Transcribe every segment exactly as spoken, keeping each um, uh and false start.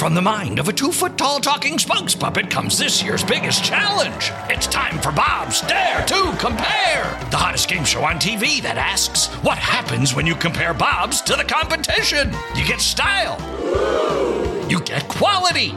From the mind of a two-foot-tall talking spokes puppet comes this year's biggest challenge. It's time for Bob's Dare to Compare, the hottest game show on T V that asks, what happens when you compare Bobs to the competition? You get style. You get quality.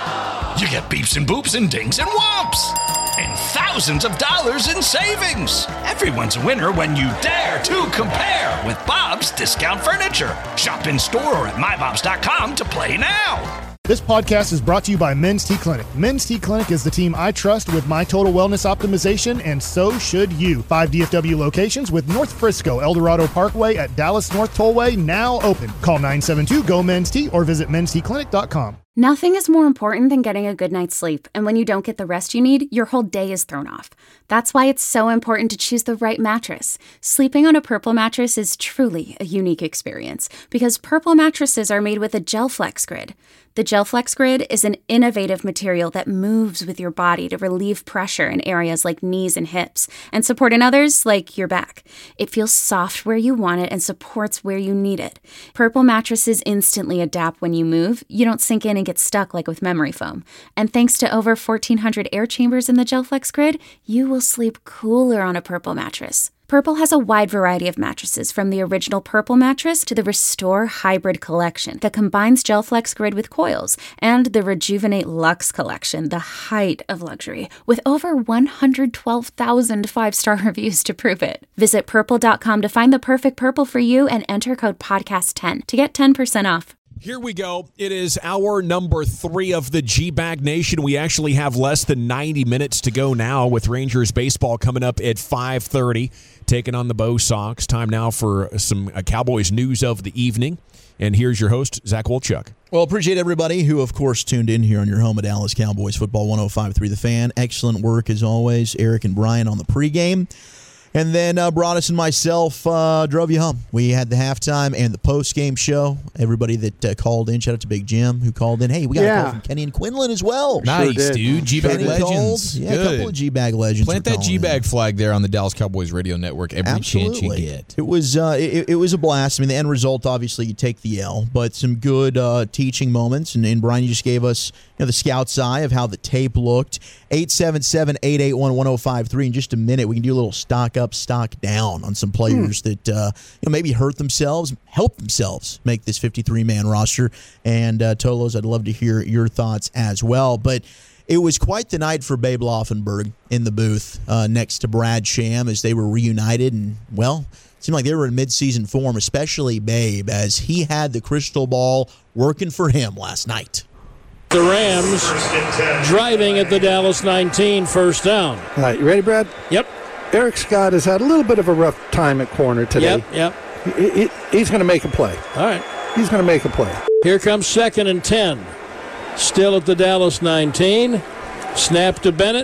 You get beeps and boops and dings and whomps. And thousands of dollars in savings. Everyone's a winner when you dare to compare with Bob's Discount Furniture. Shop in store or at my bobs dot com to play now. This podcast is brought to you by Men's T Clinic. Men's T Clinic is the team I trust with my total wellness optimization, and so should you. Five D F W locations with North Frisco, El Dorado Parkway at Dallas North Tollway now open. Call nine seven two, G O, Men's T or visit mens t clinic dot com. Nothing is more important than getting a good night's sleep, and when you don't get the rest you need, your whole day is thrown off. That's why it's so important to choose the right mattress. Sleeping on a Purple mattress is truly a unique experience, because Purple mattresses are made with a GelFlex Grid. The GelFlex Grid is an innovative material that moves with your body to relieve pressure in areas like knees and hips, and support in others like your back. It feels soft where you want it and supports where you need it. Purple mattresses instantly adapt when you move. You don't sink in and get stuck like with memory foam. And thanks to over fourteen hundred air chambers in the GelFlex Grid, you will sleep cooler on a Purple mattress. Purple has a wide variety of mattresses, from the original Purple mattress to the Restore Hybrid collection that combines GelFlex Grid with coils, and the Rejuvenate Luxe collection, the height of luxury, with over one hundred twelve thousand five-star reviews to prove it. Visit purple dot com to find the perfect Purple for you and enter code podcast ten to get ten percent off. Here we go. It is hour number three of the G-Bag Nation. We actually have less than ninety minutes to go now, with Rangers baseball coming up at five thirty, taking on the Bo Sox. Time now for some uh, Cowboys news of the evening. And here's your host, Zach Wolchuk. Well, appreciate everybody who, of course, tuned in here on your home of Dallas Cowboys football, one oh five point three The Fan. Excellent work, as always, Eric and Brian on the pregame. And then uh, Broadus and myself uh, drove you home. We had the halftime and the post-game show. Everybody that uh, called in, shout out to Big Jim who called in. Hey, we got yeah. a call from Kenny and Quinlan as well. Nice, sure dude. G-Bag Kenny legends. Called. Yeah, Good. a couple of G-Bag legends. Plant that G-Bag in. flag there on the Dallas Cowboys radio network every Absolutely. chance you get. It was uh, it, it was a blast. I mean, the end result, obviously, you take the L, but some good uh, teaching moments. And, and Brian, you just gave us you know, the scout's eye of how the tape looked. eight seven seven, eight eight one, one oh five three. In just a minute, we can do a little stock up, stock down on some players hmm. that uh, you know, maybe hurt themselves, help themselves make this fifty-three man roster. And uh, Tolos, I'd love to hear your thoughts as well. But it was quite the night for Babe Laufenberg in the booth uh, next to Brad Sham as they were reunited. And, well, it seemed like they were in midseason form, especially Babe, as he had the crystal ball working for him last night. The Rams driving at the Dallas nineteen, first down. All right, you ready, Brad? Yep. Eric Scott has had a little bit of a rough time at corner today. Yep, yep. He, he, he's going to make a play. All right. He's going to make a play. Here comes second and ten. Still at the Dallas nineteen. Snap to Bennett.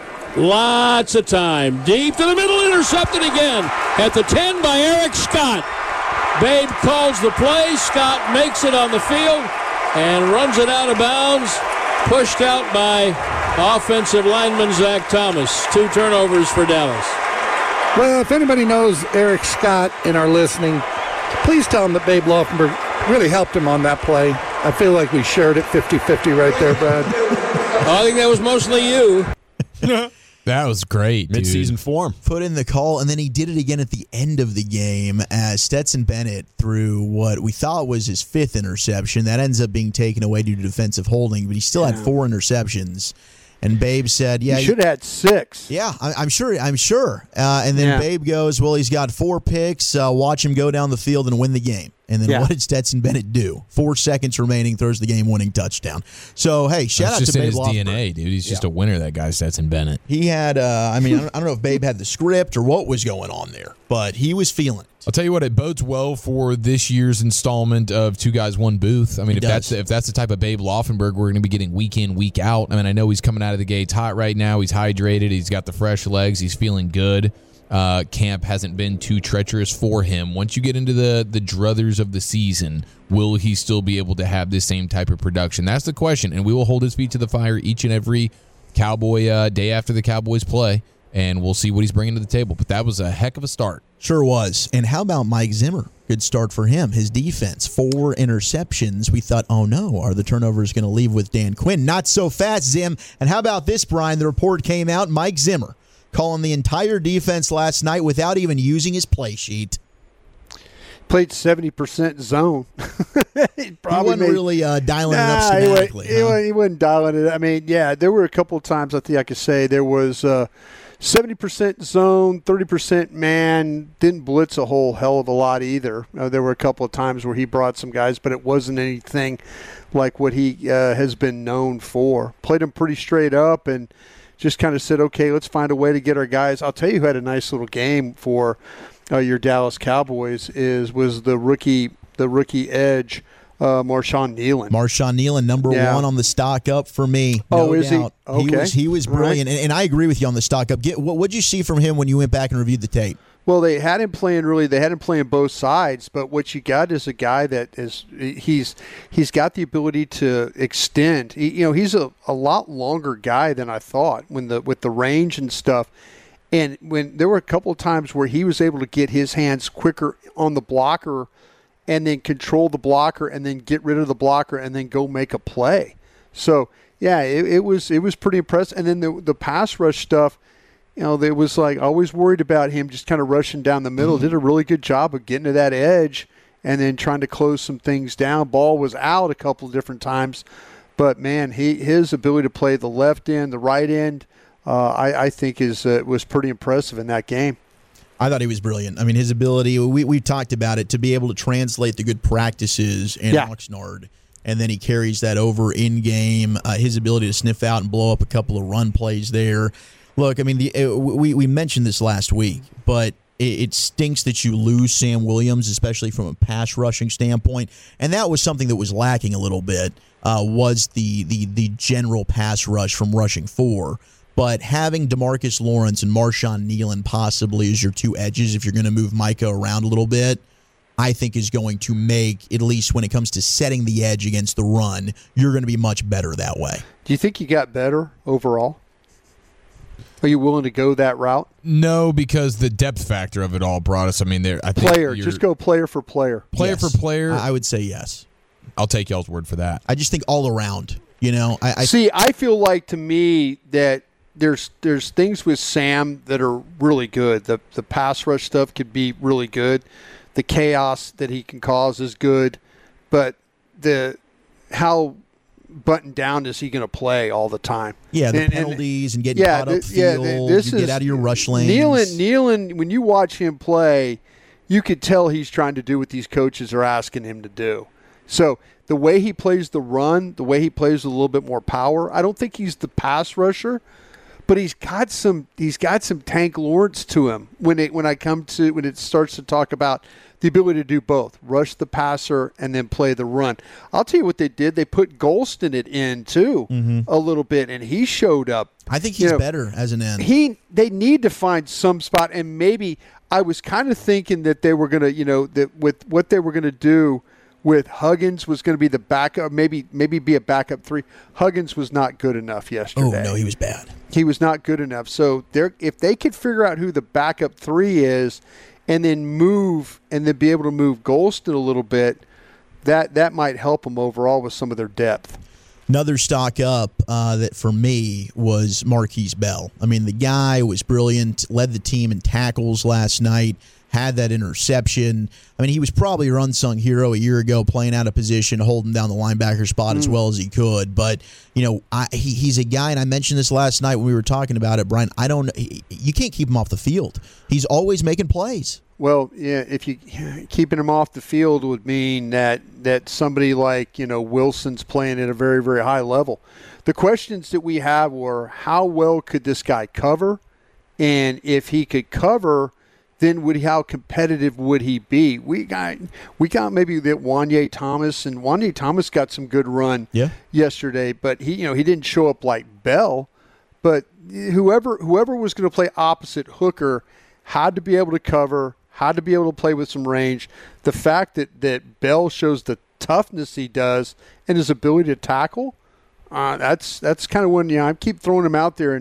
Lots of time. Deep to the middle, intercepted again. At the ten by Eric Scott. Babe calls the play. Scott makes it on the field and runs it out of bounds. Pushed out by offensive lineman Zach Thomas. Two turnovers for Dallas. Well, if anybody knows Eric Scott and are listening, please tell him that Babe Laufenberg really helped him on that play. I feel like we shared it fifty-fifty right there, Brad. I think that was mostly you. That was great, dude. Mid-season form. Put in the call, and then he did it again at the end of the game as Stetson Bennett threw what we thought was his fifth interception. That ends up being taken away due to defensive holding, but he still yeah. had four interceptions. And Babe said, "Yeah, you should have had six." Yeah, I, I'm sure. I'm sure. Uh, and then yeah. Babe goes, "Well, he's got four picks. Uh, watch him go down the field and win the game." And then yeah. what did Stetson Bennett do? Four seconds remaining, throws the game-winning touchdown. So, hey, shout That's out to Babe Laufenberg. That's just in his D N A, dude. He's just yeah. a winner, that guy, Stetson Bennett. He had, uh, I mean, I don't, I don't know if Babe had the script or what was going on there, but he was feeling it. I'll tell you what, it bodes well for this year's installment of Two Guys, One Booth. I mean, it if does. that's if that's the type of Babe Laufenberg we're going to be getting week in, week out. I mean, I know he's coming out of the gates hot right now. He's hydrated. He's got the fresh legs. He's feeling good. Uh, camp hasn't been too treacherous for him. Once you get into the, the druthers of the season, will he still be able to have this same type of production? That's the question, and we will hold his feet to the fire each and every Cowboy uh, day after the Cowboys play and we'll see what he's bringing to the table. But that was a heck of a start. Sure was. And how about Mike Zimmer? Good start for him. His defense, four interceptions. We thought, oh no, are the turnovers going to leave with Dan Quinn? Not so fast, Zim. And how about this, Brian? The report came out, Mike Zimmer calling the entire defense last night without even using his play sheet. Played seventy percent zone. he, he wasn't made, really uh, dialing nah, it up schematically. He, huh? he, he wasn't dialing it. I mean, yeah, there were a couple of times I think I could say there was uh, seventy percent zone, thirty percent man. Didn't blitz a whole hell of a lot either. Uh, there were a couple of times where he brought some guys, but it wasn't anything like what he uh, has been known for. Played him pretty straight up and just kind of said, okay, let's find a way to get our guys. I'll tell you who had a nice little game for Uh, your Dallas Cowboys is was the rookie the rookie edge uh, Marshawn Nealon. Marshawn Nealon, number yeah. one on the stock up for me. No oh, is doubt. he? Okay. He was he was brilliant, right. and, and I agree with you on the stock up. Get, what what'd you see from him when you went back and reviewed the tape? Well, they had him playing really. They had him playing both sides, but what you got is a guy that is he's he's got the ability to extend. He, you know, he's a, a lot longer guy than I thought when the with the range and stuff. And when there were a couple of times where he was able to get his hands quicker on the blocker and then control the blocker and then get rid of the blocker and then go make a play. So, yeah, it, it was it was pretty impressive. And then the the pass rush stuff, you know, there was like always worried about him just kind of rushing down the middle. Mm-hmm. Did a really good job of getting to that edge and then trying to close some things down. Ball was out a couple of different times. But, man, he his ability to play the left end, the right end, Uh, I, I think is uh, was pretty impressive in that game. I thought he was brilliant. I mean, his ability, we we talked about it, to be able to translate the good practices in yeah. Oxnard, and then he carries that over in game. Uh, his ability to sniff out and blow up a couple of run plays there. Look, I mean, the uh, we we mentioned this last week, but it, it stinks that you lose Sam Williams, especially from a pass rushing standpoint, and that was something that was lacking a little bit. Uh, was the the the general pass rush from rushing four. But having DeMarcus Lawrence and Marshawn Nealon possibly as your two edges, if you're going to move Micah around a little bit, I think is going to make, at least when it comes to setting the edge against the run, you're going to be much better that way. Do you think you got better overall? Are you willing to go that route? No, because the depth factor of it all brought us. I mean, there. I think player, just go player for player. Player yes. for player. I would say yes. I'll take y'all's word for that. I just think all around. You know, I, I see. I feel like to me that. There's there's things with Sam that are really good. The the pass rush stuff could be really good. The chaos that he can cause is good, but the how buttoned down is he going to play all the time? Yeah, the and, penalties and, and getting yeah, caught up the, yeah, field. This you is, get out of your rush lanes. Nealon, Nealon, when you watch him play, you could tell he's trying to do what these coaches are asking him to do. So the way he plays the run, the way he plays with a little bit more power, I don't think he's the pass rusher. But he's got some. He's got some Tank Lawrence to him when it when I come to when it starts to talk about the ability to do both, rush the passer and then play the run. I'll tell you what they did. They put Golston it in too mm-hmm. a little bit, and he showed up. I think he's you know, better as an end. He they need to find some spot, and maybe I was kind of thinking that they were going to, you know, that with what they were going to do. With Huggins was going to be the backup, maybe maybe be a backup three. Huggins was not good enough yesterday. Oh, no, he was bad. He was not good enough. So they're, if they could figure out who the backup three is and then move and then be able to move Golston a little bit, that, that might help them overall with some of their depth. Another stock up uh, that for me was Marquise Bell. I mean, the guy was brilliant, led the team in tackles last night. Had that interception. I mean, he was probably your unsung hero a year ago, playing out of position, holding down the linebacker spot mm. as well as he could. But, you know, I, he, he's a guy, and I mentioned this last night when we were talking about it, Brian, I don't – you can't keep him off the field. He's always making plays. Well, yeah, if you keeping him off the field would mean that, that somebody like, you know, Wilson's playing at a very, very high level. The questions that we have were how well could this guy cover? And if he could cover – then would he, how competitive would he be? We got we got maybe that Wanye Thomas, and Wanye Thomas got some good run yeah. yesterday, but he you know he didn't show up like Bell. But whoever whoever was going to play opposite Hooker had to be able to cover, had to be able to play with some range. The fact that, that Bell shows the toughness he does and his ability to tackle, uh, that's that's kind of when you know, I keep throwing him out there and.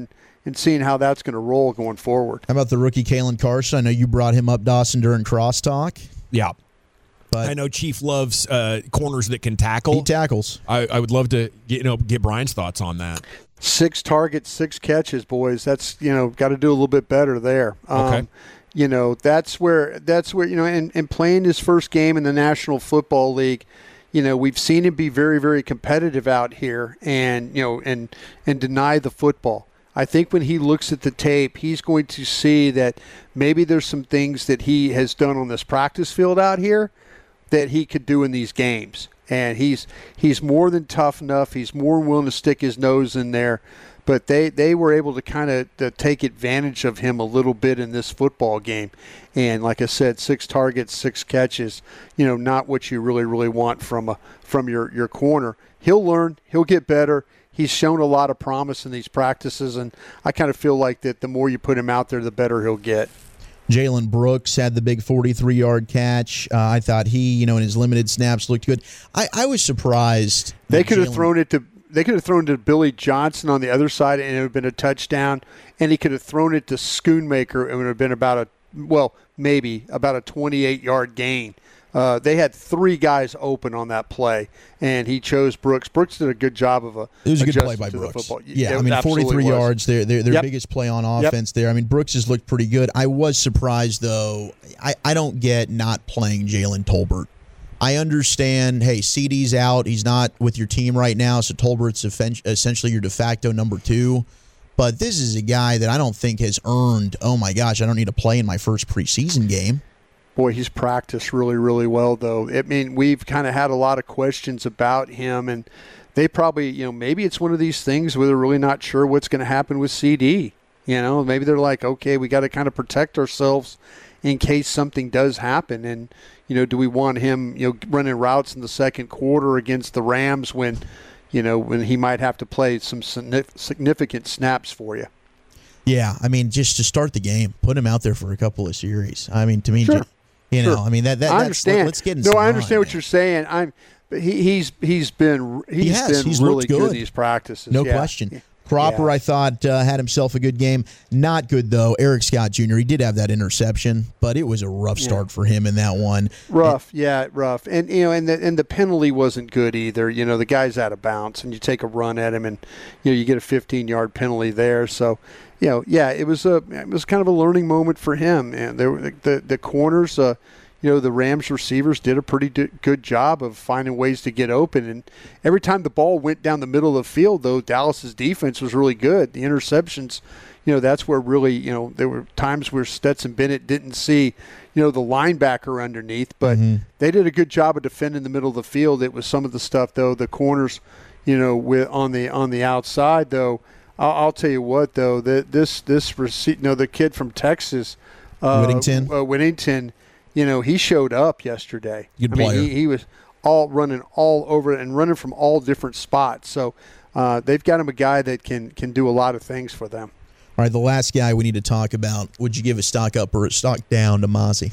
and seeing how that's going to roll going forward. How about the rookie Kalen Carson? I know you brought him up, Dawson, during crosstalk. Yeah. But I know Chief loves uh, corners that can tackle. He tackles. I, I would love to get, you know, get Brian's thoughts on that. Six targets, six catches, boys. That's, you know, got to do a little bit better there. Um, Okay. You know, that's where, that's where, you know, and, and playing his first game in the National Football League, you know, we've seen him be very, very competitive out here and, you know, and, and deny the football. I think when he looks at the tape, he's going to see that maybe there's some things that he has done on this practice field out here that he could do in these games. And he's he's more than tough enough. He's more willing to stick his nose in there. But they, they were able to kind of take advantage of him a little bit in this football game. And like I said, six targets, six catches, you know, not what you really, really want from a, from your, your corner. He'll learn. He'll get better. He's shown a lot of promise in these practices, and I kind of feel like that the more you put him out there, the better he'll get. Jalen Brooks had the big forty-three-yard catch. Uh, I thought he, you know, in his limited snaps looked good. I, I was surprised. They could have Jalen- thrown it to they could have thrown to Billy Johnson on the other side, and it would have been a touchdown. And he could have thrown it to Schoonmaker, and it would have been about a well, maybe about a twenty-eight-yard gain. Uh, they had three guys open on that play, and he chose Brooks. Brooks did a good job of a. It was a good play by Brooks. Yeah, I mean, forty-three yards, their their, their Yep. biggest play on offense Yep. there. I mean, Brooks has looked pretty good. I was surprised, though. I, I don't get not playing Jalen Tolbert. I understand, hey, C D's out. He's not with your team right now, so Tolbert's essentially your de facto number two. But this is a guy that I don't think has earned, oh, my gosh, I don't need to play in my first preseason game. Boy, he's practiced really, really well, though. I mean, we've kind of had a lot of questions about him, and they probably, you know, maybe it's one of these things where they're really not sure what's going to happen with C D. You know, maybe they're like, okay, we got to kind of protect ourselves in case something does happen. And, you know, do we want him, you know, running routes in the second quarter against the Rams when, you know, when he might have to play some significant snaps for you? Yeah, I mean, just to start the game, put him out there for a couple of series. I mean, to me, Sure. just, you know, Sure. I mean that. that I that's, understand. Let's get in no, some I understand line, what man. you're saying. I'm. But he, he's he's been he's He has. been He's really looked good. good. in these practices. No Yeah. question. Cropper, Yeah. I thought, uh, had himself a good game. Not good, though. Eric Scott Junior, he did have that interception, but it was a rough start for him in that one. Rough, yeah, rough, and you know, and the and the penalty wasn't good either. You know, the guy's out of bounds, and you take a run at him, and you know, you get a fifteen-yard penalty there. So, you know, yeah, it was a it was kind of a learning moment for him. And there, were the the corners, uh, you know, the Rams receivers did a pretty d- good job of finding ways to get open. And every time the ball went down the middle of the field, though, Dallas's defense was really good. The interceptions, you know, that's where really, you know, there were times where Stetson Bennett didn't see, you know, the linebacker underneath, but Mm-hmm. they did a good job of defending the middle of the field. It was some of the stuff, though, the corners, you know, with on the on the outside, though. I'll, I'll tell you what, though, that this this receipt, you know, the kid from Texas, uh, Whittington. uh, Whittington. You know, he showed up yesterday. Good I mean, player. he, he was all running all over it and running from all different spots. So uh, they've got him a guy that can can do a lot of things for them. All right, the last guy we need to talk about. Would you give a stock up or a stock down to Mozzie?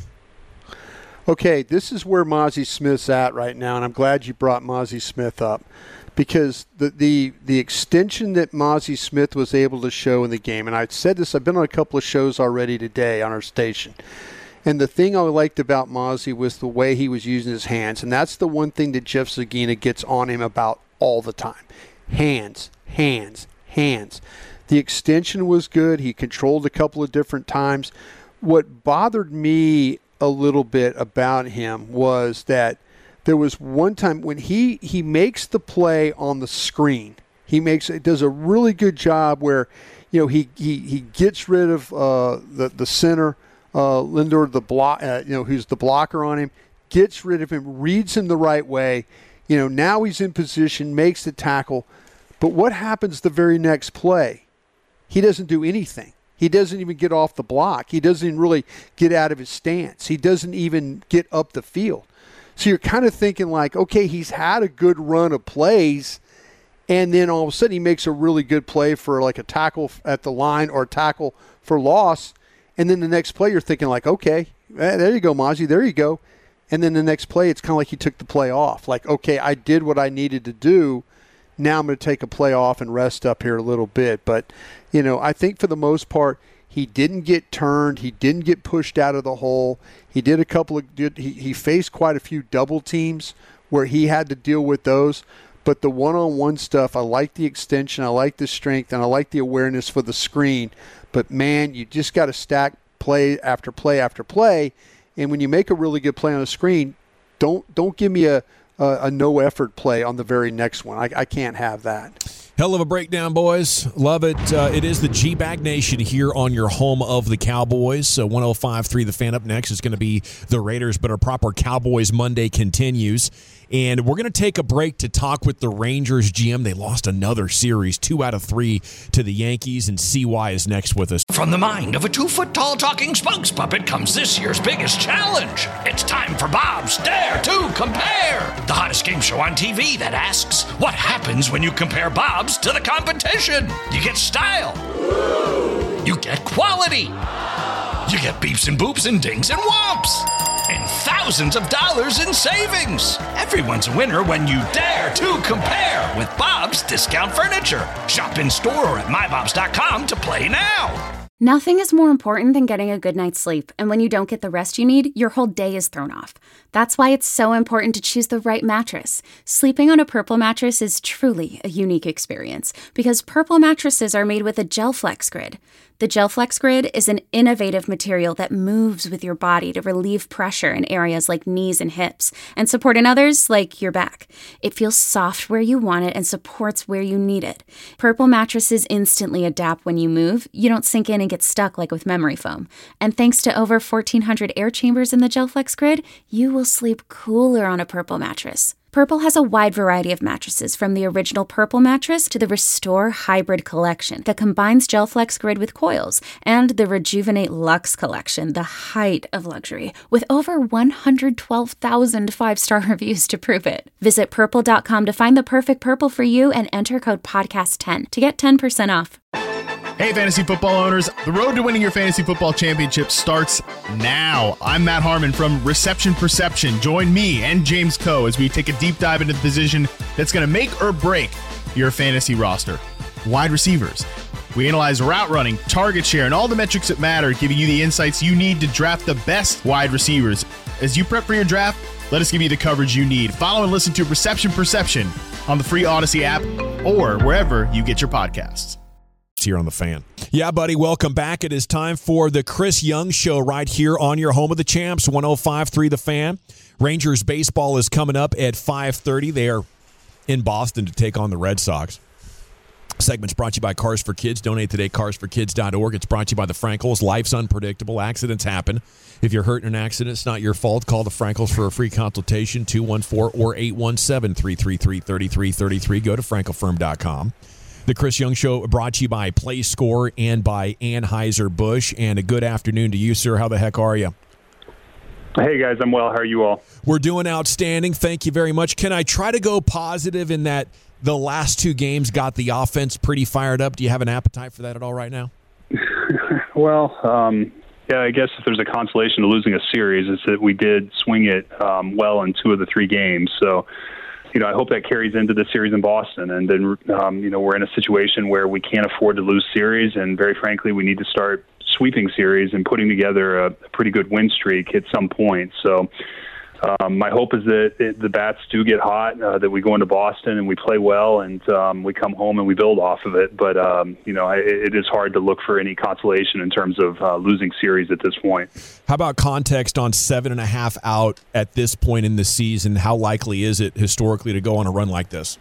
Okay, this is where Mozzie Smith's at right now, and I'm glad you brought Mozzie Smith up because the the the extension that Mozzie Smith was able to show in the game, and I said this, I've been on a couple of shows already today on our station. And the thing I liked about Mozzie was the way he was using his hands. And that's the one thing that Jeff Zagina gets on him about all the time. Hands, hands, hands. The extension was good. He controlled a couple of different times. What bothered me a little bit about him was that there was one time when he, he makes the play on the screen. He makes it does a really good job where, you know, he, he, he gets rid of uh, the, the center, Uh, Lindor, the block, uh, you know, who's the blocker on him, gets rid of him, reads him the right way. You know, now he's in position, makes the tackle. But what happens the very next play? He doesn't do anything. He doesn't even get off the block. He doesn't even really get out of his stance. He doesn't even get up the field. So you're kind of thinking like, okay, he's had a good run of plays, and then all of a sudden he makes a really good play for like a tackle at the line or a tackle for loss. And then the next play, you're thinking like, okay, eh, there you go, Mozzie, there you go. And then the next play, it's kind of like he took the play off. Like, okay, I did what I needed to do. now I'm going to take a play off and rest up here a little bit. But, you know, I think for the most part, he didn't get turned. He didn't get pushed out of the hole. He did a couple of – he, he faced quite a few double teams where he had to deal with those. But the one-on-one stuff, I like the extension, I like the strength, and I like the awareness for the screen. But, man, you just got to stack play after play after play. And when you make a really good play on the screen, don't don't give me a, a, a no-effort play on the very next one. I, I can't have that. Hell of a breakdown, boys. Love it. Uh, it is the G-Bag Nation here on your home of the Cowboys. So one oh five point three The Fan. Up next is going to be the Raiders, but our proper Cowboys Monday continues. And we're going to take a break to talk with the Rangers G M. They lost another series, two out of three to the Yankees, and C Y is next with us. From the mind of a two-foot-tall talking spokes puppet comes this year's biggest challenge. It's time for Bob's Dare to Compare, the hottest game show on T V that asks, what happens when you compare Bob's to the competition? You get style. You get quality. You get beeps and boops and dings and whomps. And thousands of dollars in savings. Everyone's a winner when you dare to compare with Bob's Discount Furniture. Shop in store or at my bobs dot com to play now. Nothing is more important than getting a good night's sleep, and when you don't get the rest you need, your whole day is thrown off. That's why it's so important to choose the right mattress. Sleeping on a Purple mattress is truly a unique experience, because Purple mattresses are made with a GelFlex Grid. The GelFlex Grid is an innovative material that moves with your body to relieve pressure in areas like knees and hips, and support in others like your back. It feels soft where you want it and supports where you need it. Purple mattresses instantly adapt when you move. You don't sink in and get stuck like with memory foam. And thanks to over fourteen hundred air chambers in the GelFlex Grid, you will sleep cooler on a Purple mattress. Purple has a wide variety of mattresses, from the original Purple mattress to the Restore Hybrid collection that combines GelFlex Grid with coils, and the Rejuvenate Luxe collection, the height of luxury, with over one hundred twelve thousand five-star reviews to prove it. Visit purple dot com to find the perfect Purple for you and enter code podcast ten to get ten percent off. Hey, fantasy football owners. The road to winning your fantasy football championship starts now. I'm Matt Harmon from Reception Perception. Join me and James Coe as we take a deep dive into the position that's going to make or break your fantasy roster. Wide receivers. We analyze route running, target share, and all the metrics that matter, giving you the insights you need to draft the best wide receivers. As you prep for your draft, let us give you the coverage you need. Follow and listen to Reception Perception on the free Odyssey app or wherever you get your podcasts. Here on The Fan. Yeah, buddy, welcome back. It is time for the Chris Young Show right here on your home of the champs, one oh five point three The Fan. Rangers baseball is coming up at five thirty. They are in Boston to take on the Red Sox. Segment's brought to you by Cars for Kids. Donate today, cars for kids dot org. It's brought to you by the Frankels. Life's unpredictable. Accidents happen. If you're hurt in an accident, it's not your fault. Call the Frankels for a free consultation, two one four or eight one seven, three three three, three three three three. Go to frankel firm dot com. The Chris Young Show brought to you by PlayScore and by Anheuser-Busch. And a good afternoon to you, sir. How the heck are you? Hey, guys. I'm well. How are you all? We're doing outstanding. Thank you very much. Can I try to go positive in that the last two games got the offense pretty fired up? Do you have an appetite for that at all right now? Well, um, yeah, I guess if there's a consolation to losing a series, it's that we did swing it um, well in two of the three games. So, you know, I hope that carries into the series in Boston. And then, um, you know, we're in a situation where we can't afford to lose series. And very frankly, we need to start sweeping series and putting together a, a pretty good win streak at some point. So um, my hope is that it, the bats do get hot, uh, that we go into Boston and we play well, and um, we come home and we build off of it. But, um, you know, I, it is hard to look for any consolation in terms of uh, losing series at this point. How about context on seven and a half out at this point in the season? How likely is it historically to go on a run like this?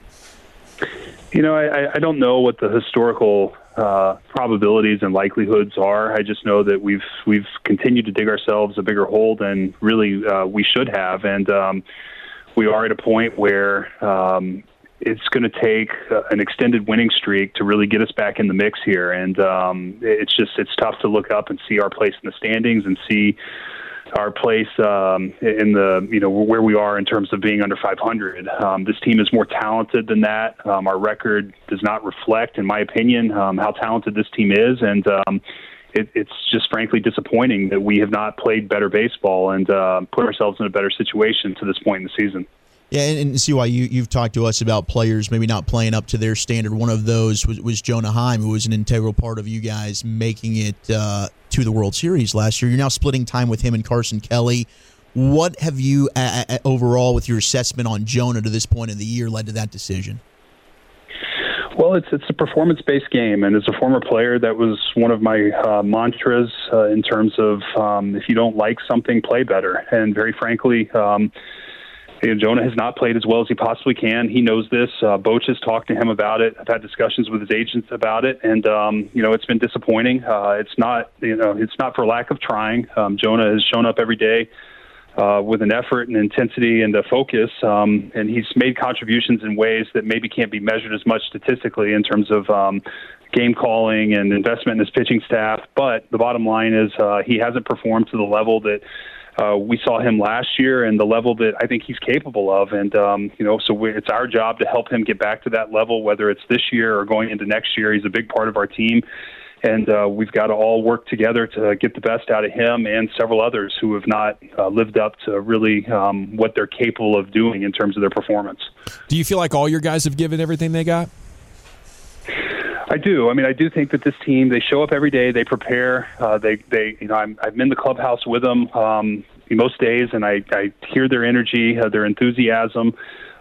You know, I, I don't know what the historical uh, probabilities and likelihoods are. I just know that we've we've continued to dig ourselves a bigger hole than really uh, we should have, and um, we are at a point where um, it's going to take uh, an extended winning streak to really get us back in the mix here. And um, it's just it's tough to look up and see our place in the standings and see our place um, in the, you know, where we are in terms of being under five hundred. Um, this team is more talented than that. Um, our record does not reflect, in my opinion, um, how talented this team is. And um, it, it's just frankly disappointing that we have not played better baseball and uh, put ourselves in a better situation to this point in the season. Yeah, and, and see why you, you've talked to us about players maybe not playing up to their standard. One of those was, was Jonah Heim, who was an integral part of you guys making it uh, to the World Series last year. You're now splitting time with him and Carson Kelly. What have you, uh, uh, overall, with your assessment on Jonah to this point in the year, led to that decision? Well, it's it's a performance-based game, and as a former player, that was one of my uh, mantras uh, in terms of um, if you don't like something, play better. And very frankly, um, you know, Jonah has not played as well as he possibly can. He knows this. Uh, Boch has talked to him about it. I've had discussions with his agents about it, and um, you know, it's been disappointing. Uh, it's not, you know, it's not for lack of trying. Um, Jonah has shown up every day uh, with an effort and intensity and a focus, um, and he's made contributions in ways that maybe can't be measured as much statistically in terms of um, game calling and investment in his pitching staff. But the bottom line is uh, he hasn't performed to the level that Uh, we saw him last year and the level that I think he's capable of. And, um, you know, so we, it's our job to help him get back to that level, whether it's this year or going into next year. He's a big part of our team. And uh, we've got to all work together to get the best out of him and several others who have not uh, lived up to really um, what they're capable of doing in terms of their performance. Do you feel like all your guys have given everything they got? I do. I mean, I do think that this team, they show up every day, they prepare, uh, they, they, you know, I'm, I'm in the clubhouse with them um, most days, and I, I hear their energy, uh, their enthusiasm.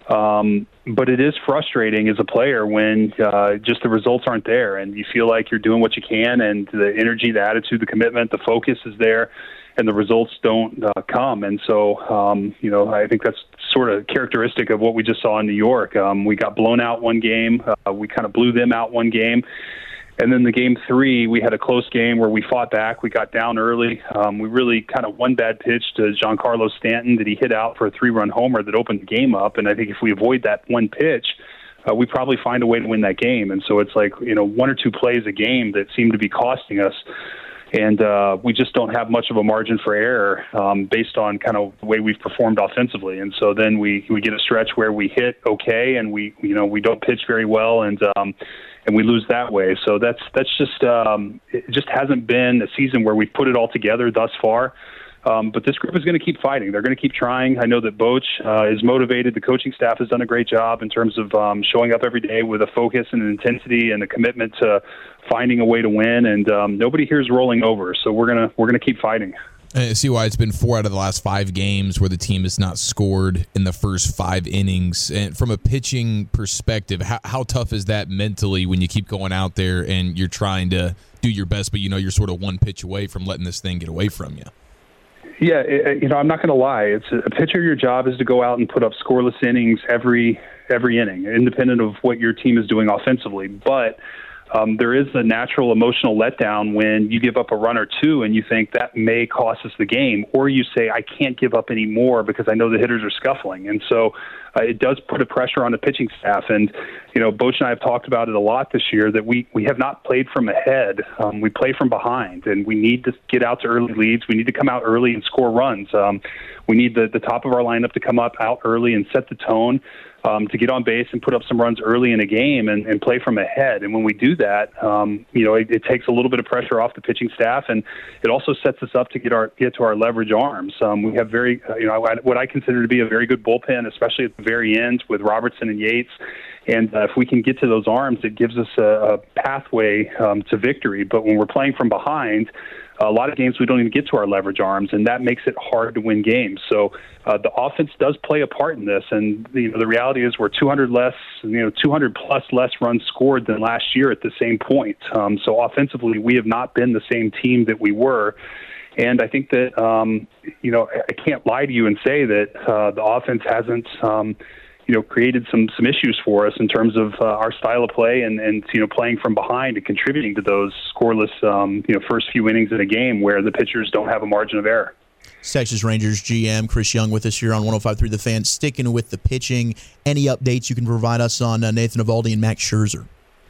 Um, but it is frustrating as a player when uh, just the results aren't there, and you feel like you're doing what you can, and the energy, the attitude, the commitment, the focus is there, and the results don't uh, come. And so, um, you know, I think that's sort of characteristic of what we just saw in New York. Um, we got blown out one game. Uh, we kind of blew them out one game. And then the game three, we had a close game where we fought back. We got down early. Um, we really kind of one bad pitch to Giancarlo Stanton that he hit out for a three-run homer that opened the game up. And I think if we avoid that one pitch, uh, we probably find a way to win that game. And so it's like, you know, one or two plays a game that seem to be costing us. And uh, we just don't have much of a margin for error um, based on kind of the way we've performed offensively. And so then we, we get a stretch where we hit okay, and we you know we don't pitch very well, and um, and we lose that way. So that's that's just um, it just hasn't been a season where we've put it all together thus far. Um, but this group is going to keep fighting. They're going to keep trying. I know that Boch uh, is motivated. The coaching staff has done a great job in terms of um, showing up every day with a focus and an intensity and a commitment to finding a way to win. And um, nobody here is rolling over. So we're gonna we're gonna keep fighting. I see why it's been four out of the last five games where the team has not scored in the first five innings. And from a pitching perspective, how, how tough is that mentally when you keep going out there and you're trying to do your best, but you know you're sort of one pitch away from letting this thing get away from you? Yeah, it, you know, I'm not going to lie. It's a, a pitcher. Your job is to go out and put up scoreless innings every every inning, independent of what your team is doing offensively. But um, there is a natural emotional letdown when you give up a run or two and you think that may cost us the game, or you say, I can't give up any more because I know the hitters are scuffling. And so uh, it does put a pressure on the pitching staff. And, you know, Boch and I have talked about it a lot this year that we, we have not played from ahead. Um, we play from behind, and we need to get out to early leads. We need to come out early and score runs. Um, we need the, the top of our lineup to come up out early and set the tone. Um, to get on base and put up some runs early in a game and, and play from ahead. And when we do that, um, you know, it, it takes a little bit of pressure off the pitching staff, and it also sets us up to get our get to our leverage arms. Um, we have very, uh, you know, what I consider to be a very good bullpen, especially at the very end with Robertson and Yates. And uh, if we can get to those arms, it gives us a, a pathway um, to victory. But when we're playing from behind, a lot of games we don't even get to our leverage arms, and that makes it hard to win games. So uh, the offense does play a part in this, and you know, the reality is we're two hundred less, you know, two hundred plus less runs scored than last year at the same point. Um, so offensively, we have not been the same team that we were. And I think that, um, you know, I can't lie to you and say that uh, the offense hasn't, um, you know, created some some issues for us in terms of uh, our style of play and, and, you know, playing from behind and contributing to those scoreless, um, you know, first few innings in a game where the pitchers don't have a margin of error. Texas Rangers G M Chris Young with us here on one oh five point three The Fan. Sticking with the pitching, any updates you can provide us on uh, Nathan Eovaldi and Max Scherzer?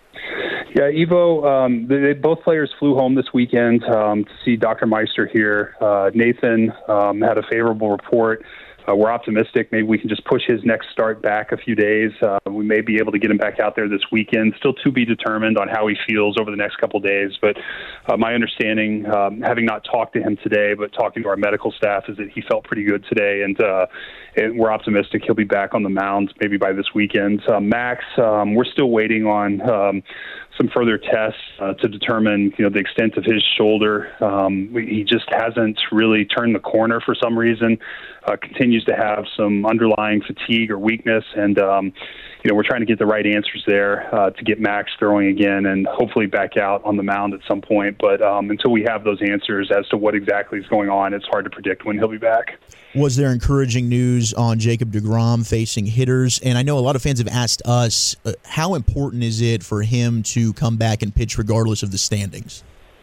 Yeah, Evo, um, they, they, both players flew home this weekend um, to see Doctor Meister here. Uh, Nathan um, had a favorable report. uh, we're optimistic. Maybe we can just push his next start back a few days. Uh, we may be able to get him back out there this weekend. Still to be determined on how he feels over the next couple of days. But uh, my understanding, um, having not talked to him today, but talking to our medical staff, is that he felt pretty good today, and, uh, and we're optimistic he'll be back on the mound maybe by this weekend. Uh, Max, um, we're still waiting on um, some further tests uh, to determine, you know, the extent of his shoulder. Um, he just hasn't really turned the corner for some reason. Uh, continues to have some underlying fatigue or weakness, and um, you know, we're trying to get the right answers there uh, to get Max throwing again and hopefully back out on the mound at some point. But um, until we have those answers as to what exactly is going on, it's hard to predict when he'll be back. Was there encouraging news on Jacob deGrom facing hitters? And I know a lot of fans have asked us, uh, how important is it for him to come back and pitch regardless of the standings?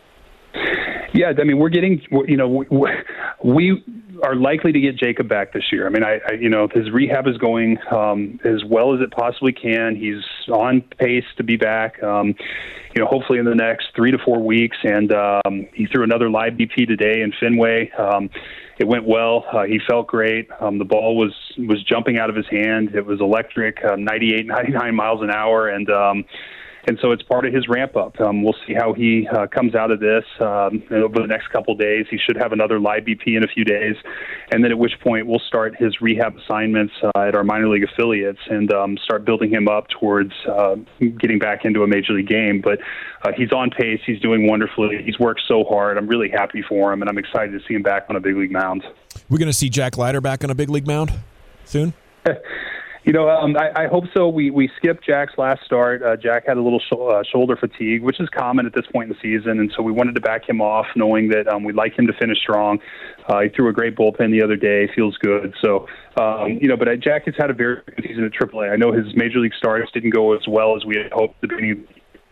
Yeah, I mean, we're getting, you know, we, we are likely to get Jacob back this year. I mean, I, I you know, his rehab is going um, as well as it possibly can. He's on pace to be back, um, you know, hopefully in the next three to four weeks. And um, he threw another live B P today in Fenway. Um, it went well. Uh, he felt great. Um, the ball was, was jumping out of his hand. It was electric, uh, ninety-eight, ninety-nine miles an hour. And, um, And so it's part of his ramp up. Um, we'll see how he uh, comes out of this um, over the next couple of days. He should have another live B P in a few days, and then at which point we'll start his rehab assignments uh, at our minor league affiliates and um, start building him up towards uh, getting back into a major league game. But uh, he's on pace. He's doing wonderfully. He's worked so hard. I'm really happy for him, and I'm excited to see him back on a big league mound. We're going to see Jack Leiter back on a big league mound soon? You know, um, I, I hope so. We we skipped Jack's last start. Uh, Jack had a little sh- uh, shoulder fatigue, which is common at this point in the season, and so we wanted to back him off, knowing that um, we'd like him to finish strong. Uh, he threw a great bullpen the other day. Feels good. So, um, you know, but uh, Jack has had a very good season at triple A. I know his major league starts didn't go as well as we had hoped at the beginning.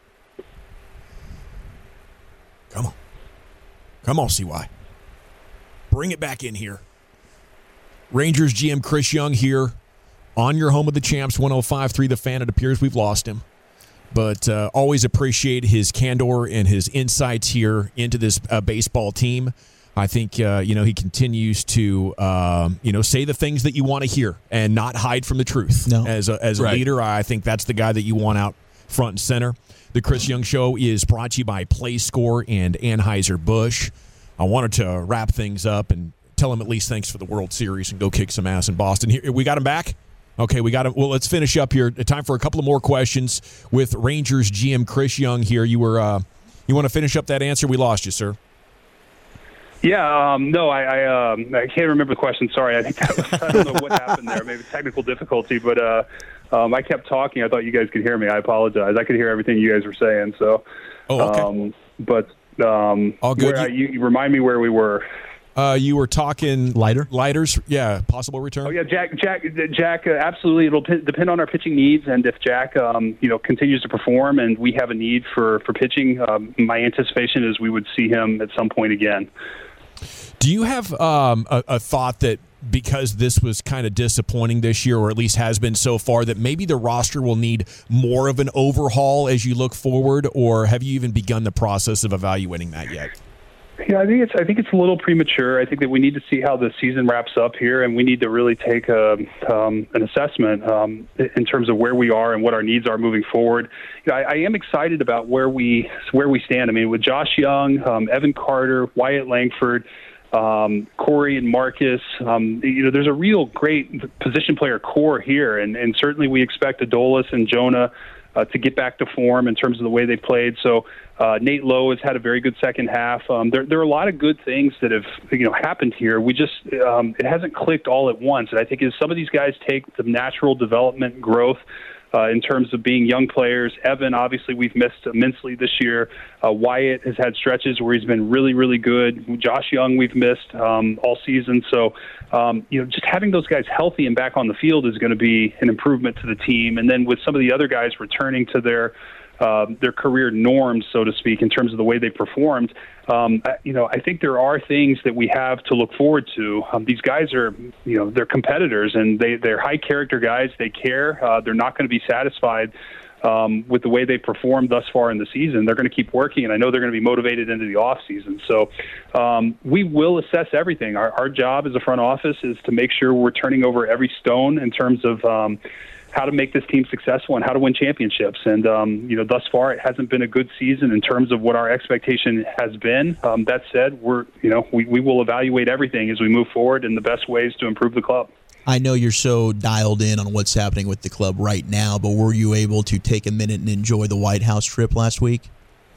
Come on. Come on, C Y. Bring it back in here. Rangers G M Chris Young here. On your home of the champs, one oh five point three The Fan. It appears we've lost him. But uh, always appreciate his candor and his insights here into this uh, baseball team. I think, uh, you know, he continues to, um, you know, say the things that you want to hear and not hide from the truth. No. As a, as a Right. leader, I think that's the guy that you want out front and center. The Chris Young Show is brought to you by PlayScore and Anheuser-Busch. I wanted to wrap things up and tell him at least thanks for the World Series and go kick some ass in Boston. Here, we got him back? Okay, we got him. Well, let's finish up here. Time for a couple of more questions with Rangers G M Chris Young here. You were, uh, you want to finish up that answer? We lost you, sir. Yeah, um, no, I I, um, I can't remember the question. Sorry, I think that was, I don't know what happened there. Maybe technical difficulty, but uh, um, I kept talking. I thought you guys could hear me. I apologize. I could hear everything you guys were saying. So, oh, okay. Um, but um, all good. Where, you, you remind me where we were. Uh, you were talking Leiter? Lighters, yeah, possible return. Oh yeah, Jack, Jack, Jack. Uh, absolutely, it'll p- depend on our pitching needs, and if Jack, um, you know, continues to perform, and we have a need for for pitching, um, my anticipation is we would see him at some point again. Do you have um, a, a thought that because this was kind of disappointing this year, or at least has been so far, that maybe the roster will need more of an overhaul as you look forward, or have you even begun the process of evaluating that yet? Yeah, I think it's I think it's a little premature. I think that we need to see how the season wraps up here, and we need to really take a, um, an assessment um, in terms of where we are and what our needs are moving forward. You know, I, I am excited about where we where we stand. I mean, with Josh Young, um, Evan Carter, Wyatt Langford, um, Corey and Marcus, um, you know, there's a real great position player core here, and, and certainly we expect Adolis and Jonah Uh, to get back to form in terms of the way they played. So uh, Nate Lowe has had a very good second half. Um, there, there are a lot of good things that have you know happened here. We just um, it hasn't clicked all at once. And I think as some of these guys take the natural development growth uh, in terms of being young players, Evan, obviously we've missed immensely this year. Uh, Wyatt has had stretches where he's been really, really good. Josh Young we've missed um, all season. So Um, you know, just having those guys healthy and back on the field is going to be an improvement to the team. And then with some of the other guys returning to their uh, their career norms, so to speak, in terms of the way they performed, um, you know, I think there are things that we have to look forward to. Um, these guys are, you know, they're competitors, and they, they're high character guys. They care. Uh, they're not going to be satisfied um, with the way they performed thus far in the season, they're going to keep working, and I know they're going to be motivated into the off season. So um, we will assess everything. Our, our job as a front office is to make sure we're turning over every stone in terms of um, how to make this team successful and how to win championships. And, um, you know, thus far it hasn't been a good season in terms of what our expectation has been. Um, that said, we're, you know, we, we will evaluate everything as we move forward in the best ways to improve the club. I know you're so dialed in on what's happening with the club right now, but were you able to take a minute and enjoy the White House trip last week?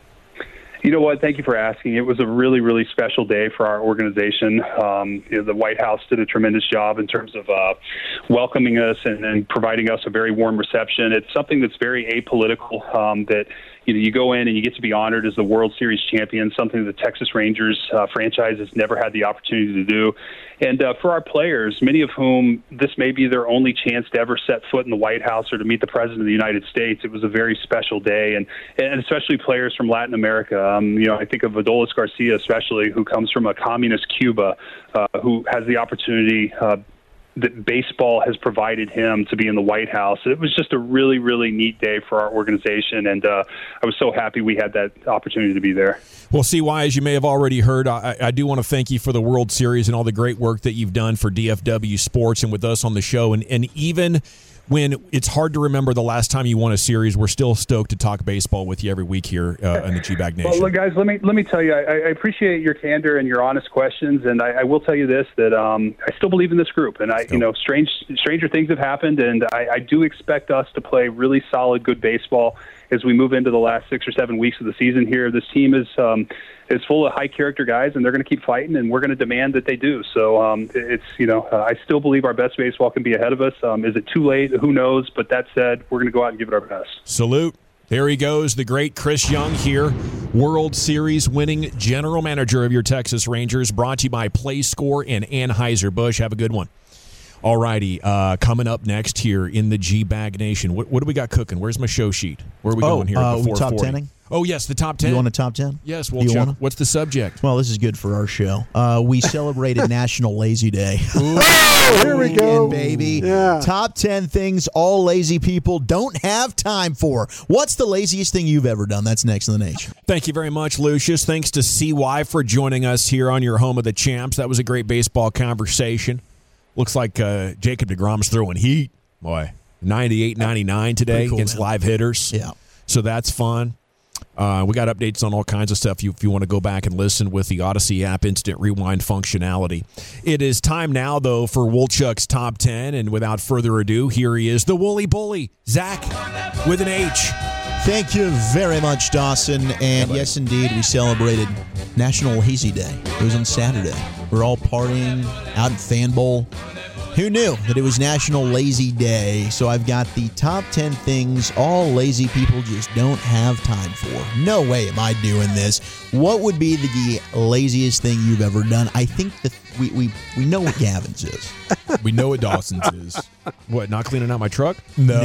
You know what? Thank you for asking. It was a really, really special day for our organization. Um, you know, the White House did a tremendous job in terms of uh, welcoming us and, and providing us a very warm reception. It's something that's very apolitical, um, that you know, you go in and you get to be honored as the World Series champion, something the Texas Rangers uh, franchise has never had the opportunity to do. And uh, for our players, many of whom this may be their only chance to ever set foot in the White House or to meet the President of the United States, it was a very special day, and, and especially players from Latin America. Um, you know, I think of Adolis Garcia especially, who comes from a communist Cuba, uh, who has the opportunity uh, that baseball has provided him to be in the White House. It was just a really, really neat day for our organization, and uh, I was so happy we had that opportunity to be there. Well, C Y, as you may have already heard, I, I do want to thank you for the World Series and all the great work that you've done for D F W Sports and with us on the show. And, and even when it's hard to remember the last time you won a series, we're still stoked to talk baseball with you every week here uh, in the G-Bag Nation. Well, look, guys, let me let me tell you, I, I appreciate your candor and your honest questions, and I, I will tell you this, that um, I still believe in this group, and I, you know, strange stranger things have happened, and I, I do expect us to play really solid, good baseball as we move into the last six or seven weeks of the season here. This team is um, is full of high character guys, and they're going to keep fighting, and we're going to demand that they do. So um, it's, you know, uh, I still believe our best baseball can be ahead of us. Um, is it too late? Who knows? But that said, we're going to go out and give it our best. Salute. There he goes, the great Chris Young here, World Series winning general manager of your Texas Rangers, brought to you by PlayScore and Anheuser-Busch. Have a good one. All righty, uh, coming up next here in the G-Bag Nation, what, what do we got cooking? Where's my show sheet? Where are we oh, going here? Uh, before top forty? tenning? Oh, yes, the top ten. You want a top ten? Yes, we'll you check. Wanna? What's the subject? Well, this is good for our show. Uh, we celebrated National Lazy Day. Ooh, here we go. Baby. Yeah. Top ten things all lazy people don't have time for. What's the laziest thing you've ever done? That's next in the nation. Thank you very much, Lucius. Thanks to C Y for joining us here on your home of the champs. That was a great baseball conversation. Looks like uh, Jacob deGrom's throwing heat. Boy, ninety-eight ninety-nine today cool, against man. live hitters. Yeah. So that's fun. Uh, we got updates on all kinds of stuff if you want to go back and listen with the Odyssey app instant rewind functionality. It is time now, though, for Woolchuck's Top ten. And without further ado, here he is, the Woolly Bully, Zach with an H. Thank you very much, Dawson. And yeah, yes, indeed, we celebrated National Lazy Day. It was on Saturday. We're all partying out at Fan Bowl. Who knew that it was National Lazy Day? So I've got the top ten things all lazy people just don't have time for. No way am I doing this. What would be the laziest thing you've ever done? I think that we we, we know what Gavin's is. We know what Dawson's is. What, not cleaning out my truck? No,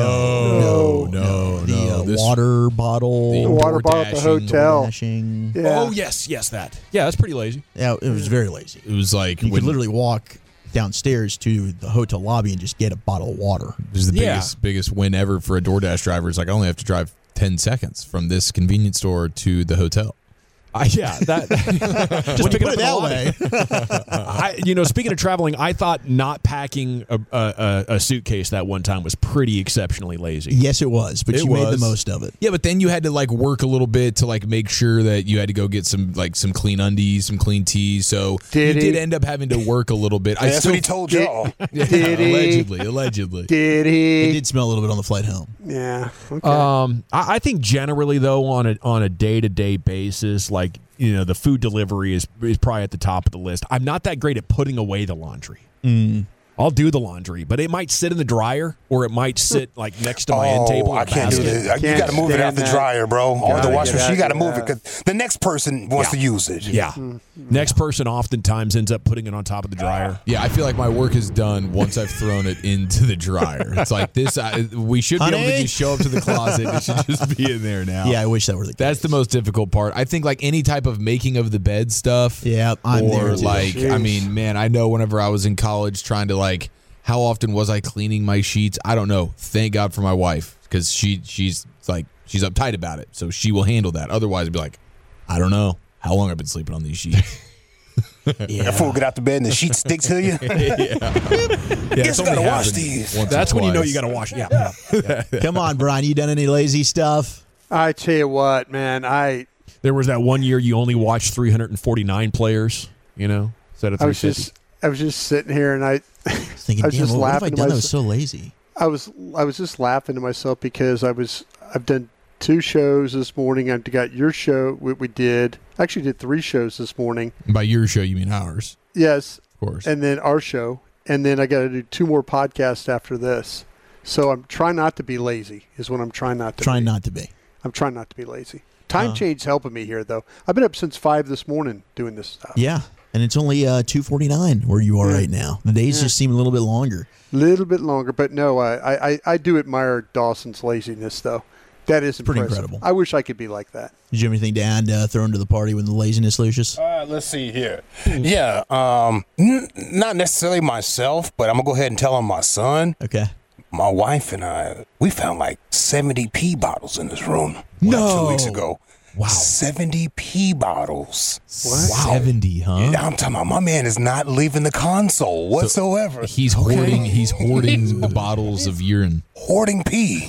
no, no, no. The no. uh, This, water bottle. The water bottle at the hotel. Dashing. Yeah. Oh, yes, yes, that. Yeah, that's pretty lazy. Yeah, it was very lazy. it was like You when, could literally walk downstairs to the hotel lobby and just get a bottle of water. it was the Yeah. biggest biggest win ever for a DoorDash driver. It's like I only have to drive ten seconds from this convenience store to the hotel. Uh, yeah, that. Just pick put it that way. I, you know, speaking of traveling, I thought not packing a, a, a suitcase that one time was pretty exceptionally lazy. Yes, it was, but It you made the was. most of it. Yeah, but then you had to like work a little bit to like make sure that you had to go get some like some clean undies, some clean teas. So Did you he? did end up having to work a little bit. I That's still, what he told y'all. Yeah, Did he? allegedly, allegedly. Did It he? did smell a little bit on the flight home. Yeah. Okay. Um, I, I think generally though, on a on a day to day basis, like you know, the food delivery is is probably at the top of the list. I'm not that great at putting away the laundry. Mm. I'll do the laundry, but it might sit in the dryer or it might sit like next to my end table. Oh, in I a can't do basket. that. You Can't got to move it out stand the that. dryer, bro. Or Gotta the washing get machine. You got to out, move it yeah. because the next person wants Yeah. to use it. Yeah. Next person oftentimes ends up putting it on top of the dryer. Yeah, I feel like my work is done once I've thrown it into the dryer. It's like this. I, we should be able to Honey? just show up to the closet. It should just be in there now. Yeah, I wish that were the case. That's the most difficult part. I think like any type of making of the bed stuff. Yeah, I'm or there too. like, I Jeez. mean, man, I know whenever I was in college trying to like, how often was I cleaning my sheets? I don't know. Thank God for my wife. because she she's like she's uptight about it, so she will handle that. Otherwise, it'd be like, I don't know how long I've been sleeping on these sheets. Yeah. That fool get out the bed and the sheet stick to you. yeah, Guess you gotta wash these. That's when you know you gotta wash. Yeah. yeah. yeah. Come on, Brian. You done any lazy stuff? I tell you what, man. I there was that one year you only watched three hundred forty-nine players. You know, instead of I was three fifty. just I was just sitting here and I, Thinking, I was damn, just what have I laughing to done that myself. was so lazy? I was I was just laughing to myself because I was I've done two shows this morning. I've got your show. We, we did actually did three shows this morning. By your show, you mean ours? Yes, of course. And then our show, and then I got to do two more podcasts after this. So I'm trying not to be lazy. Is what I'm trying not to. Trying be. not to be. I'm trying not to be lazy. Time Uh, change helping me here though. I've been up since five this morning doing this stuff. Yeah, and it's only uh, two forty-nine where you are Yeah. right now. The days Yeah. just seem a little bit longer. Little bit longer, but no, I, I, I do admire Dawson's laziness though. That is Pretty impressive. incredible. I wish I could be like that. Did you have anything to add, uh, throw into the party with the laziness, Lucius? Uh, let's see here. Yeah, um, n- not necessarily myself, but I'm gonna go ahead and tell on my son. Okay. My wife and I, we found like seventy pee bottles in this room. No. two weeks ago. Wow. seventy pee bottles. Wow. seventy, huh? Yeah, I'm talking about my man is not leaving the console whatsoever. He's hoarding. He's hoarding the bottles of urine. Hoarding pee.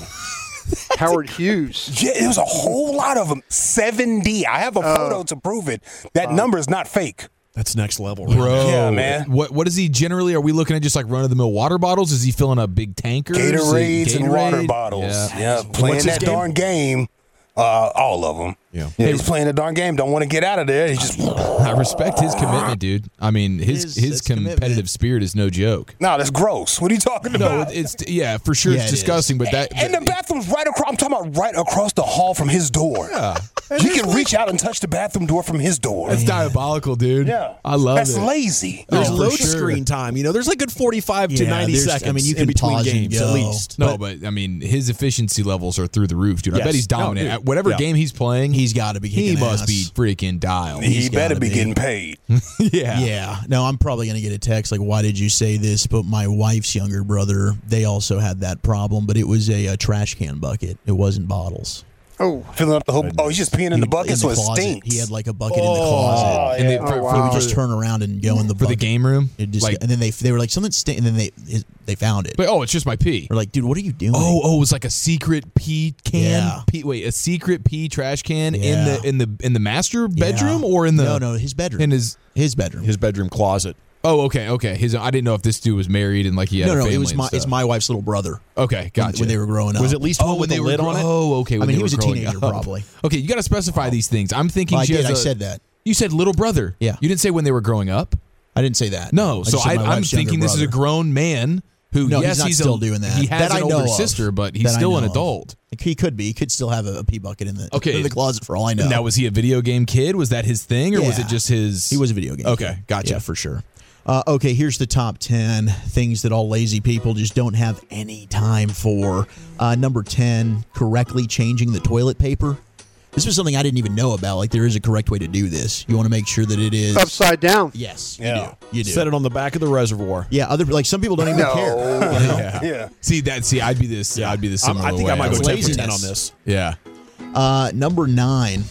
Howard Hughes. Yeah, it was a whole lot of them. seventy. I have a photo to prove it. That number is not fake. That's next level, right? Bro, Yeah, man. What what is he generally? Are we looking at just like run of the mill water bottles? Is he filling up big tankers? Gatorades and water Gatorade? bottles. Yeah. Yeah, playing What's his that game? darn game. Uh, all of them. Yeah. Yeah, he's playing the darn game. Don't want to get out of there. He just I respect his commitment, dude. I mean, his His- his, his competitive commitment. spirit is no joke. no, that's gross. What are you talking No, about? it- it's yeah, for sure, Yeah, it's it is. disgusting. But that and the bathroom's right across. I'm talking about right across the hall from his door. yeah, You can reach out and touch the bathroom door from his door. that's diabolical, dude. Yeah, I love that's it. lazy. There's Oh, for load sure. screen time. You know, there's like a good forty-five to Yeah, ninety there's- I seconds. mean, you in can between pause and games at go. least. No, but I mean, his efficiency levels are through the roof, dude. I Yes. bet he's No, dominant dude. at whatever Yeah. game he's playing. He's got to be he kicking must ass. be freaking dialed. He He's better gotta be be. getting paid. yeah, Yeah. No, I'm probably going to get a text like, why did you say this? But my wife's younger brother, they also had that problem, but it was a, a trash can bucket. It wasn't bottles. Oh, Filling up the whole. Oh, he's just peeing in the bucket, in so the it closet. stinks. He had like a bucket in the closet. And they, Oh, for, wow. He for, would just for- turn around and go in the for the bucket. game room. It just, like, and then they they were like, something stink, and then they they found it. but oh, it's just my pee. We're like, dude, what are you doing? Oh, oh, it was like a secret pee can. Yeah. Pee, wait, a secret pee trash can in Yeah. the in the in the master Yeah. bedroom or in the no, no, his bedroom. in his his bedroom. His bedroom closet. oh, okay, okay. His I didn't know if this dude was married and like he had no, a no, family it was and my stuff. it's my wife's little brother. Okay, when- gotcha. When they were growing up, Was it at least Oh, one when with they the were lid gro- on it? Oh, okay. I when mean, they he was were a growing teenager, up. probably. Okay, you got to specify these things. I'm thinking Well, I she did. has I a- said that. You said little brother. Yeah. You didn't say when they were growing up. I didn't say that. No. I so just said I, my I'm wife's younger thinking this is a brother. grown man who, No, yes, he's not he's still a, doing that. He has That I an know older of. sister, but he's That I still know an of. adult. He could be. He could still have a, a pee bucket in the Okay. in the closet for all I know. Now, was he a video game kid? Was that his thing, or was Yeah. it just his? He was a video game. Okay, kid. gotcha. Yeah, for sure. Uh, okay, here's the top ten things that all lazy people just don't have any time for. Uh, number ten, correctly changing the toilet paper. This was something I didn't even know about. Like, there is a correct way to do this. You want to make sure that it is upside down. Yes, Yeah. you do. You do. Set it on the back of the reservoir. Yeah, other like some people don't even No. care. You know? Yeah. Yeah. See that? See, I'd be this. Yeah. I'd be this I'm- similar. I think way. I might go would- ten for ten laziness. on this. Yeah. Uh, number nine,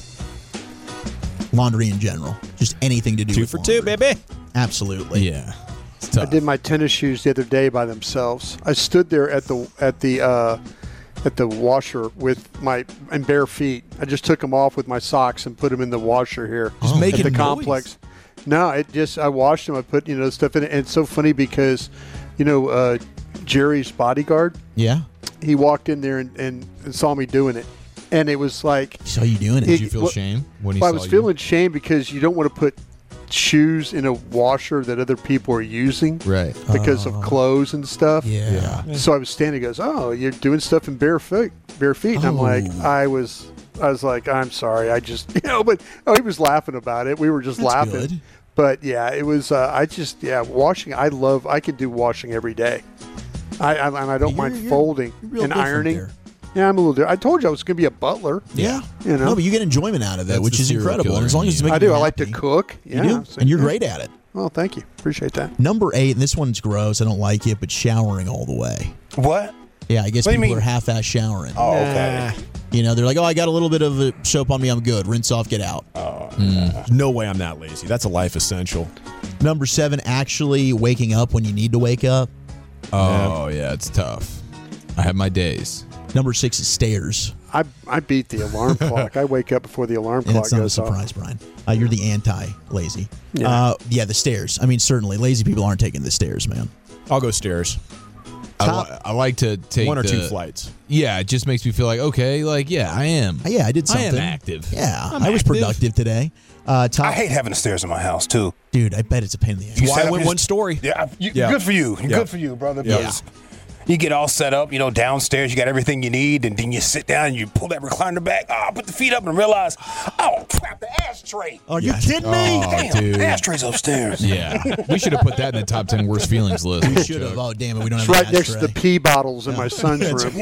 laundry in general. Just anything to do Two with for laundry. two, baby. Absolutely. Yeah. It's I tough. did my tennis shoes the other day by themselves. I stood there at the at the uh, at the washer with my and bare feet. I just took them off with my socks and put them in the washer here Just at making the noise. complex. No, it just I washed them. I put you know stuff in it. And it's so funny because, you know, uh, Jerry's bodyguard. Yeah. He walked in there and, and, and saw me doing it, and it was like. So you doing it? Did you feel well, shame when he Well, I saw was you? feeling shame because you don't want to put shoes in a washer that other people are using Right. because of clothes and stuff. Yeah. So I was standing. He goes, "Oh, you're doing stuff in bare feet, bare feet." And I'm like, Oh. I was, I was like, I'm sorry. I just, you know, but oh, he was laughing about it. We were just That's laughing. good. But yeah, it was. Uh, I just, yeah, washing. I love. I can do washing every day. I, I and I don't You're- mind you're- folding you're real and different ironing. there. Yeah, I'm a little. Different. I told you I was going to be a butler. Yeah. You know. No, but you get enjoyment out of it, That's which the is serial incredible. killer And as long in as it's you. making I do. you I like to happy. cook. Yeah, You do, so- and you're yeah. great at it. Well, thank you. Appreciate that. Number eight, and this one's gross. I don't like it, but showering all the way. What? Yeah, I guess What do you people mean? are half-ass showering. Oh, okay. You know, they're like, oh, I got a little bit of uh, soap on me. I'm good. Rinse off, get out. Oh, There's no way I'm that lazy. That's a life essential. Number seven, actually waking up when you need to wake up. Oh, yeah, it's tough. I have my days. Number six is stairs. I I beat the alarm clock. I wake up before the alarm And clock it's not a goes off. surprise, Brian. Uh, you're the anti-lazy. Yeah. Uh, yeah, the stairs. I mean, certainly, lazy people aren't taking the stairs, man. I'll go stairs. I, Top- li- I like to take One or the- two flights. Yeah, it just makes me feel like, okay, like, yeah, I am. Uh, Yeah, I did I something. am active. Yeah, I'm I was active. productive today. Uh, top, I hate having the stairs in my house, too. dude, I bet it's a pain in the ass. You Why set I up went your- one story. Yeah, you, Yeah. good for you. Yeah. Good for you, brother. Yeah. because You get all set up, you know, downstairs. You got everything you need, and then you sit down and you pull that recliner back. Oh, put the feet up and realize, oh crap, the ashtray. Are you kidding me? Oh, Damn, dude. the ashtray's upstairs. Yeah. We should have put that in the top ten worst feelings list. We should have. Oh, damn it, we don't It's have right an next to ashtray. the pee bottles in my son's room.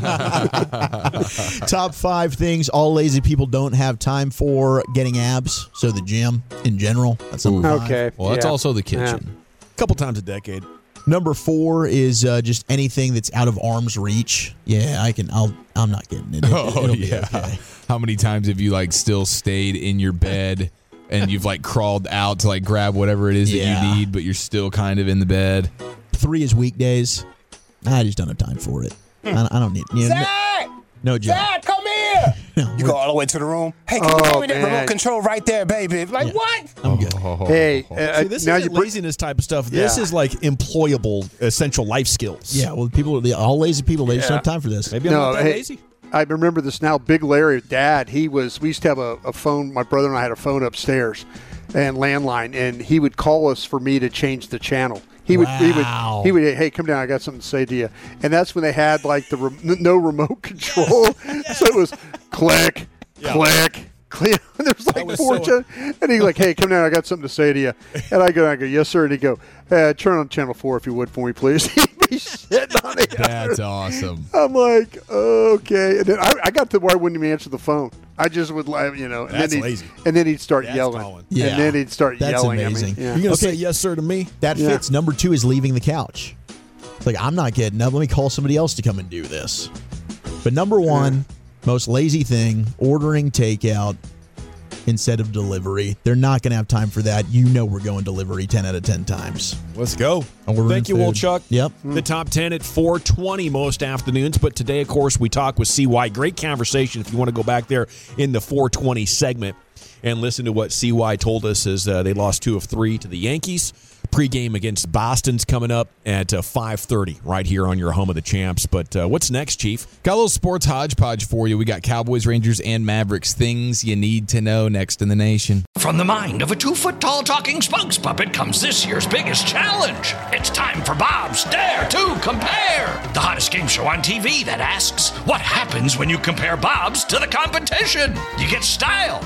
Top five things all lazy people don't have time for: getting abs. So the gym in general. That's number five. Okay. Well, that's yeah. also the kitchen. A couple times a decade. Number four is uh, just anything that's out of arm's reach. Yeah, I can. I'll. I'm not getting it. It- Oh, it'll be yeah. okay. How many times have you, like, still stayed in your bed and you've, like, crawled out to, like, grab whatever it is Yeah. that you need, but you're still kind of in the bed? Three is weekdays. I just don't have time for it. I, I don't need. You know, no, Dad! no job. Dad, come here! No, You go all the way to the room. Hey, can Oh, you give me that man. remote control right there, baby? Like, Yeah. what? I'm good. Hey, uh, See, this now isn't you bring- laziness type of stuff. This Yeah. is like employable, essential life skills. Yeah, well, people, the, all lazy people, they just Yeah. don't have time for this. Maybe I'm No, not that hey, lazy. I remember this now. Big Larry, Dad, he was. We used to have a, a phone. My brother and I had a phone upstairs, and landline, and he would call us for me to change the channel. He would, he Wow. would, he would. Hey, come down. I got something to say to you. And that's when they had like the re- no remote control, so it was click, click. Click. There was like was four, so- chan- and he's like, "Hey, come down. I got something to say to you." And I go, "I go, yes, sir." And he go, uh, "Turn on channel four if you would for me, please." He'd be sitting on the That's awesome. I'm like, okay. And then I, I got to where I wouldn't even answer the phone. I just would, like, you know. And That's then he'd, lazy. And then he'd start That's yelling. calling. Yeah. And then he'd start That's yelling amazing. at me. Yeah. You're gonna Okay. say yes, sir, to me? That Yeah. fits. Number two is leaving the couch. It's like, I'm not getting up. Let me call somebody else to come and do this. But number one, most lazy thing, ordering takeout instead of delivery. They're not going to have time for that. You know we're going delivery ten out of ten times. Let's go. Ordering Thank you, food. old Chuck. Yep. The top ten at four twenty most afternoons. But today, of course, we talk with C Y. Great conversation if you want to go back there in the four twenty segment and listen to what C Y told us as uh, they lost two of three to the Yankees. Pre-game against Boston's coming up at uh, five thirty right here on your home of the champs. But uh, what's next, Chief? Got a little sports hodgepodge for you. We got Cowboys, Rangers, and Mavericks. Things you need to know next in the nation. From the mind of a two-foot-tall talking spokes puppet comes this year's biggest challenge. It's time for Bob's Dare to Compare, the hottest game show on T V that asks, what happens when you compare Bob's to the competition? You get style.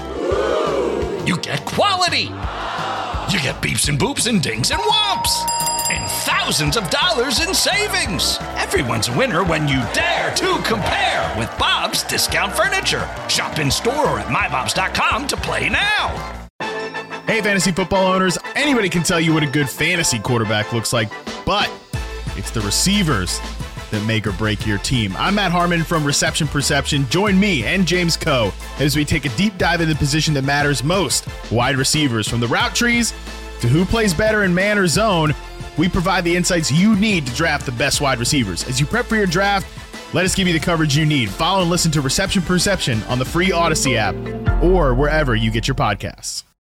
You get quality. You get beeps and boops and dings and whomps. And thousands of dollars in savings. Everyone's a winner when you dare to compare with Bob's Discount Furniture. Shop in store or at my bobs dot com to play now. Hey, fantasy football owners, anybody can tell you what a good fantasy quarterback looks like, but it's the receivers that make or break your team. I'm Matt Harmon from Reception Perception. Join me and James Coe as we take a deep dive into the position that matters most, wide receivers. From the route trees to who plays better in man or zone, we provide the insights you need to draft the best wide receivers. As you prep for your draft, let us give you the coverage you need. Follow and listen to Reception Perception on the free Odyssey app or wherever you get your podcasts.